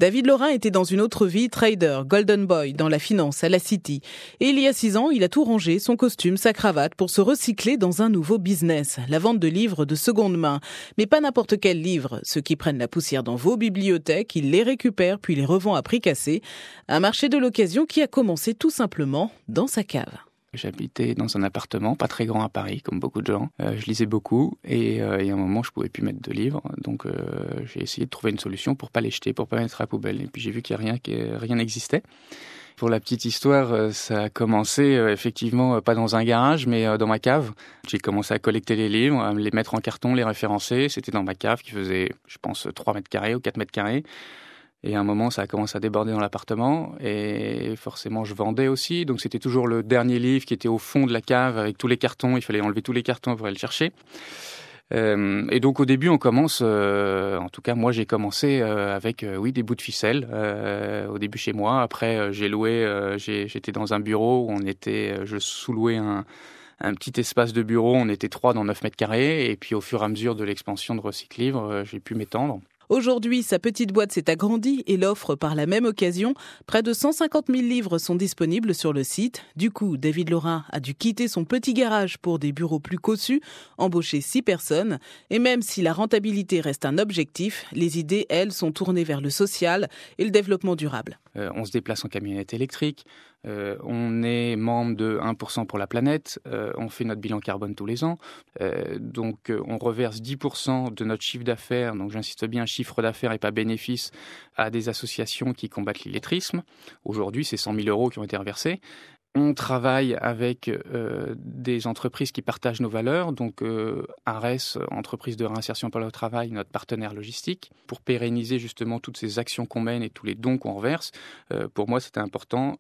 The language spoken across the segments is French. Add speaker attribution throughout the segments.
Speaker 1: David Laurin était dans une autre vie trader, golden boy, dans la finance, à la City. Et il y a 6 ans, il a tout rangé, son costume, sa cravate, pour se recycler dans un nouveau business, la vente de livres de seconde main. Mais pas n'importe quel livre. Ceux qui prennent la poussière dans vos bibliothèques, il les récupère puis les revend à prix cassé. Un marché de l'occasion qui a commencé tout simplement dans sa cave.
Speaker 2: J'habitais dans un appartement, pas très grand à Paris, comme beaucoup de gens. Je lisais beaucoup et à un moment, je pouvais plus mettre de livres. Donc, j'ai essayé de trouver une solution pour pas les jeter, pour pas mettre à la poubelle. Et puis, j'ai vu qu'il y a rien n'existait. Pour la petite histoire, ça a commencé effectivement pas dans un garage, mais dans ma cave. J'ai commencé à collecter les livres, à les mettre en carton, les référencer. C'était dans ma cave qui faisait, je pense, 3 mètres carrés ou 4 mètres carrés. Et à un moment, ça a commencé à déborder dans l'appartement et forcément, je vendais aussi. Donc, c'était toujours le dernier livre qui était au fond de la cave avec tous les cartons. Il fallait enlever tous les cartons pour aller le chercher. Et donc, au début, on commence, en tout cas, moi, j'ai commencé avec, des bouts de ficelle. Au début, chez moi. Après, j'ai loué, j'étais dans un bureau où je sous-louais un petit espace de bureau. On était 3 dans 9 mètres carrés. Et puis, au fur et à mesure de l'expansion de Recyclivre, j'ai pu m'étendre.
Speaker 1: Aujourd'hui, sa petite boîte s'est agrandie et l'offre par la même occasion. Près de 150 000 livres sont disponibles sur le site. Du coup, David Laurin a dû quitter son petit garage pour des bureaux plus cossus, embaucher 6 personnes. Et même si la rentabilité reste un objectif, les idées, elles, sont tournées vers le social et le développement durable.
Speaker 2: On se déplace en camionnette électrique. On est membre de 1% pour la planète, on fait notre bilan carbone tous les ans, donc on reverse 10% de notre chiffre d'affaires, donc j'insiste bien chiffre d'affaires et pas bénéfice, à des associations qui combattent l'illettrisme. Aujourd'hui, c'est 100 000 € qui ont été reversés. On travaille avec des entreprises qui partagent nos valeurs, donc ARES, entreprise de réinsertion par le travail, notre partenaire logistique, pour pérenniser justement toutes ces actions qu'on mène et tous les dons qu'on reverse. Pour moi, c'était important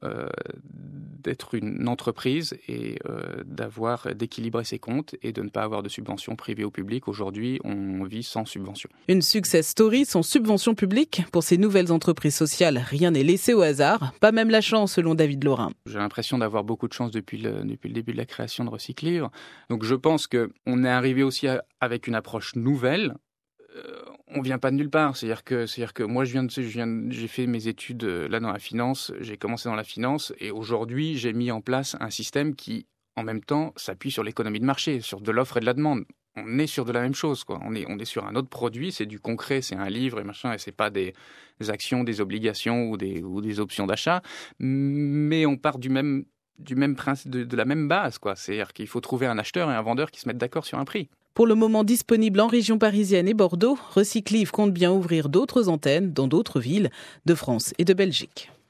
Speaker 2: d'être une entreprise et d'équilibrer ses comptes et de ne pas avoir de subventions privées ou publiques. Aujourd'hui, on vit sans subvention.
Speaker 1: Une success story sans subvention publique pour ces nouvelles entreprises sociales. Rien n'est laissé au hasard, pas même la chance selon David Laurin.
Speaker 2: J'ai l'impression d'avoir beaucoup de chance depuis le début de la création de Recyclivre. Donc je pense qu'on est arrivé aussi avec une approche nouvelle. On vient pas de nulle part. C'est-à-dire que moi, j'ai fait mes études là dans la finance. J'ai commencé dans la finance et aujourd'hui, j'ai mis en place un système qui, en même temps, s'appuie sur l'économie de marché, sur de l'offre et de la demande. On est sur de la même chose, quoi. On est sur un autre produit, c'est du concret, c'est un livre et machin, et c'est pas des actions, des obligations ou des options d'achat. Mais on part du même principe, de la même base, quoi. C'est-à-dire qu'il faut trouver un acheteur et un vendeur qui se mettent d'accord sur un prix.
Speaker 1: Pour le moment disponible en région parisienne et Bordeaux, Recyclivre compte bien ouvrir d'autres antennes dans d'autres villes de France et de Belgique.